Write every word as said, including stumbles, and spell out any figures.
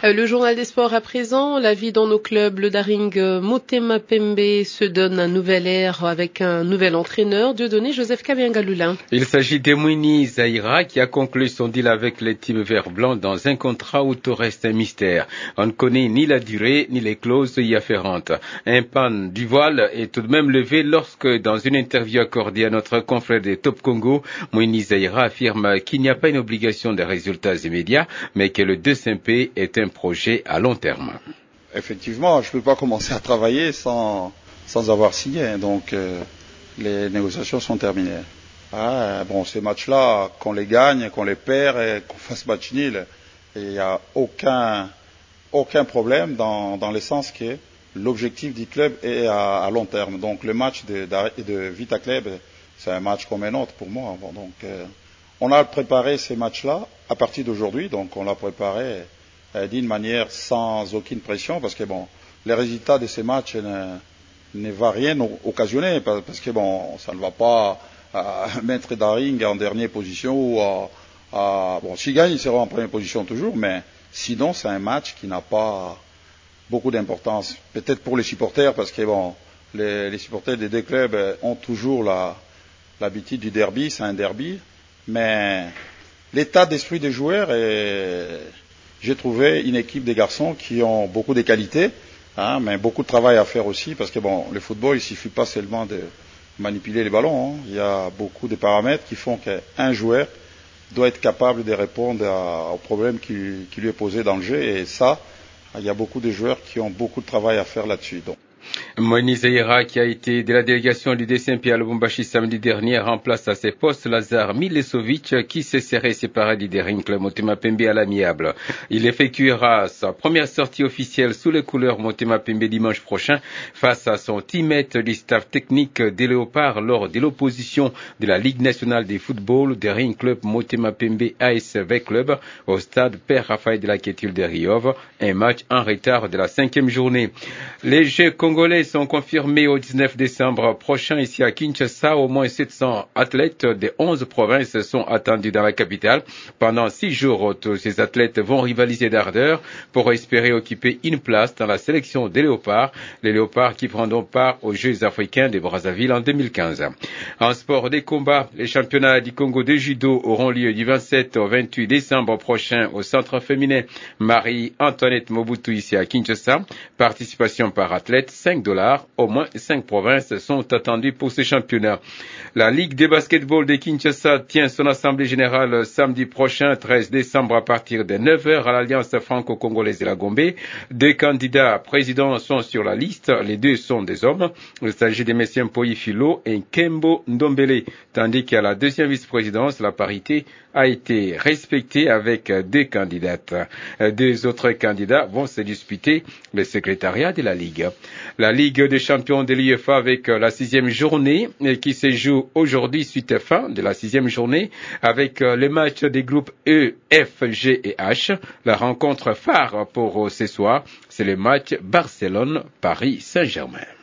Euh, le journal des sports à présent, la vie dans nos clubs, le Daring euh, Motema Pembe se donne un nouvel air avec un nouvel entraîneur, Dieudonné Joseph Kabianga-Lulin. Il s'agit d'Emouni Zaïra qui a conclu son deal avec les teams vert blanc dans un contrat où tout reste un mystère. On ne connaît ni la durée ni les clauses y afférentes. Un pan du voile est tout de même levé lorsque, dans une interview accordée à notre confrère des Top Congo, Mouni Zaïra affirme qu'il n'y a pas une obligation de résultats immédiats, mais que le deux C P est un projet à long terme. Effectivement, je ne peux pas commencer à travailler sans, sans avoir signé, donc euh, les négociations sont terminées. Ah, bon, ces matchs-là, qu'on les gagne, qu'on les perd et qu'on fasse match nul, il n'y a aucun, aucun problème dans, dans le sens que l'objectif du club est à, à long terme. Donc le match de, de, de Vita Club, c'est un match comme un autre pour moi. Bon, donc euh, on a préparé ces matchs-là à partir d'aujourd'hui, donc on l'a préparé euh, d'une manière sans aucune pression, parce que bon, les résultats de ces matchs ne, ne va rien occasionner, parce que bon, ça ne va pas à mettre Daring en dernière position ou à, à bon, s'il gagne, il sera en première position toujours, mais sinon c'est un match qui n'a pas beaucoup d'importance. Peut-être pour les supporters, parce que bon, les, les supporters des deux clubs ont toujours la, l'habitude du derby, c'est un derby, mais l'état d'esprit des joueurs est, j'ai trouvé une équipe de garçons qui ont beaucoup de qualités, hein, mais beaucoup de travail à faire aussi, parce que bon, le football, il suffit pas seulement de manipuler les ballons, hein. Il y a beaucoup de paramètres qui font qu'un joueur doit être capable de répondre à, au problème qui, qui lui est posé dans le jeu, et ça, il y a beaucoup de joueurs qui ont beaucoup de travail à faire là-dessus. Donc. Moïni Zaïra, qui a été de la délégation du D C M P à Lubumbashi samedi dernier, remplace à ses postes Lazar Milesovic, qui se serait séparé du Daring Club Motema Pembe à l'amiable. Il effectuera sa première sortie officielle sous les couleurs Motema Pembe dimanche prochain face à son teammate du staff technique des Léopards lors de l'opposition de la Ligue nationale de football Daring Club Motema Pembe A S V Club au stade Père Raphaël de la Quétule de Riov, un match en retard de la cinquième journée. Les Jeux congolais sont confirmés au dix-neuf décembre prochain ici à Kinshasa. Au moins sept cents athlètes des onze provinces sont attendus dans la capitale. Pendant six jours, tous ces athlètes vont rivaliser d'ardeur pour espérer occuper une place dans la sélection des Léopards. Les Léopards qui prendront part aux Jeux africains de Brazzaville en deux mille quinze. En sport des combats, les championnats du Congo de judo auront lieu du vingt-sept au vingt-huit décembre prochain au centre féminin Marie-Antoinette Mobutu ici à Kinshasa. Participation par athlète, cinq dollars. Au moins cinq provinces sont attendues pour ce championnat. La Ligue de basketball de Kinshasa tient son assemblée générale samedi prochain, treize décembre, à partir de neuf heures à l'Alliance franco-congolaise de la Gombe. Deux candidats présidents sont sur la liste. Les deux sont des hommes. Il s'agit de messieurs Mpoyi Philo et Kembo Ndombele. Tandis qu'à la deuxième vice-présidence, la parité a été respectée avec deux candidates. Deux autres candidats vont se disputer le secrétariat de la Ligue. La Ligue des champions de l'U E F A avec la sixième journée qui se joue aujourd'hui suite à fin de la sixième journée avec les matchs des groupes E, F, G et H. La rencontre phare pour ce soir, c'est le match Barcelone-Paris Saint-Germain.